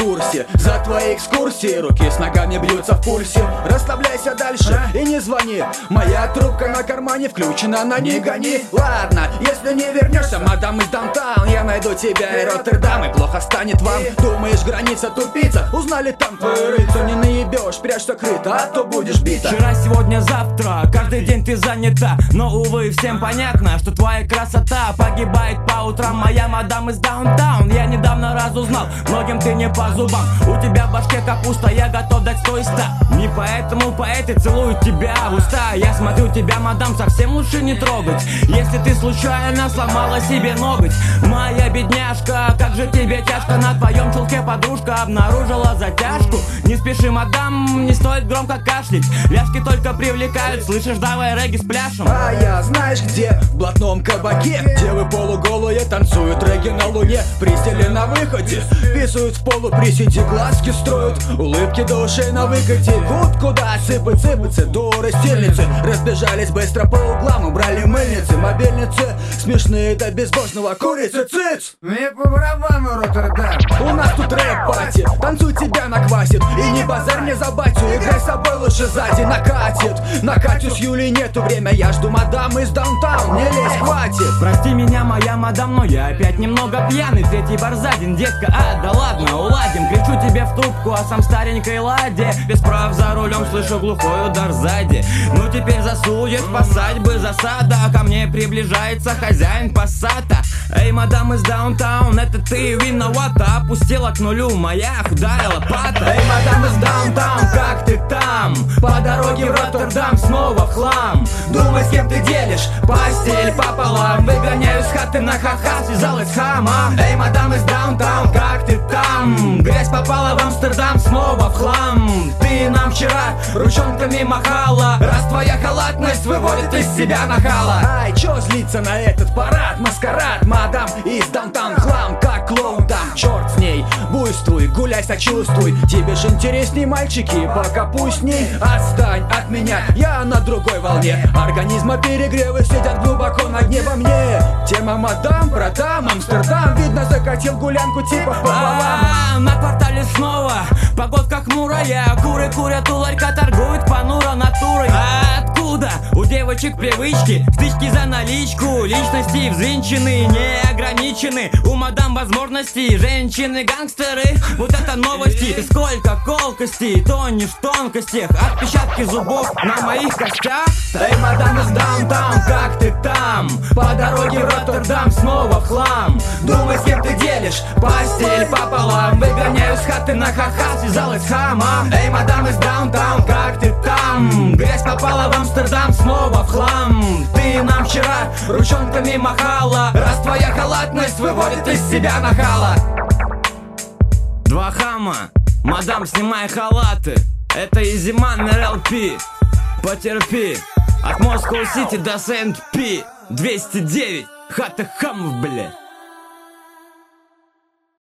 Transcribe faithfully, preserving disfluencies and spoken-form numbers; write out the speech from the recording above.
курсе. За твои экскурсии руки с ногами бьются в пульсе. Расслабляйся дальше и не звони. Моя трубка на кармане включена, на не гони. Ладно, если не вернешься, мадам из даунтаун, я найду тебя и Роттердам, и плохо станет вам. Думаешь, граница тупица? Узнали там твою рыцу. Не наебешь, прячься крыто, а то будешь бита. Вчера, сегодня, завтра, каждый день ты занята. Но, увы, всем понятно, что твоя красота погибает по утрам. Моя мадам из даунтаун, я недавно разузнал, многим ты не по зубам. У тебя в башке капуста, я готов дать сто из ста. Не поэтому поэты целуют тебя в уста. Я смотрю, тебя, мадам, совсем лучше не трогать. Если ты случайно сломала себе ноготь. Моя бедняжка, как же тебе тяжко. На твоем чулке подружка обнаружила затяжку. Не спеши, мадам, не стоит громко кашлять. Ляжки только привлекают, слышишь, давай регги с пляшем. А я знаешь где? В блатном кабаке. Девы полуголые танцуют регги на луне. Пристели на выходе, писают в полу, приседи, глазки строят, улыбки до ушей на выкате. Вот куда сыпать, сыпаться, дуры, стильницы разбежались быстро по углам, убрали мыльницы, мобильницы смешные до безбожного, курицы, циц. Мне по барабану, Роттердам. У нас тут рэп-пати, танцуй, тебя наквасит. И не базарь мне за батю, играй с собой лучше сзади. Накатит, на Катю с Юлей нету время. Я жду мадам из даунтаун, не лезь, хватит. Прости меня, моя мадам, но я опять немного пьяный. Третий бар за день, детка, а, да ладно, уладим. Кричу тебе в трубку, а сам старенькой ладе. Без прав за рулем, слышу глухой удар сзади. Ну теперь засудят, посадь бы засада. Ко мне приближается хозяин пассата. Эй, мадам из даунтаун, это ты виновата. Опустила к нулю моя худая лопата. Эй, мадам из даунтаун, как ты там? По дороге в Роттердам снова в хлам. Думай, с кем ты делишь постель пополам. Выгоняю с хаты на ха-ха, связалась хама. Эй, мадам из даунтаун, как ты там? Грязь попала в Амстердам снова в хлам. Ты нам вчера ручонками махала. Раз твоя халатность выводит из себя нахала. Ай, чё злиться на этот парад, маскарад? Мадам из даунтаун, хлам, как клоун там. Черт с ней, буйствуй, гуляй, сочувствуй. Тебе же интересней мальчики, пока пусть ней. Отстань от меня, я на другой волне. Организма перегревы сидят глубоко на дне во мне. Тема мадам, братам, Амстердам. Видно, закатил гулянку типа по головам. На квартале снова погодка хмурая. Куры курят, у ларька торгуют понуро натурой. А откуда у девочек привычки? Стычки за наличку. Личности взвинчены, не ограничены. У мадам возможности. Женщины-гангстеры, вот это новости. Сколько колкостей, тонешь в тонкостях. Отпечатки зубов на моих костях. Эй, мадам из даунтаун, как ты там? По дороге в Роттердам снова в хлам. Думай, с кем ты делишь постель пополам. Выгоняю с хаты на ха-ха, связалась хама. Эй, мадам из даунтаун, как ты там? Грязь попала в Амстердам снова в хлам. Ты нам вчера ручонками махала. Раз твоя халатность выводит из себя нахала. Два хама, мадам, снимай халаты. Это Изиман эр эл пи. Потерпи. От Москва-Сити до Сент-Пи. двести девять, хата хамов, блядь.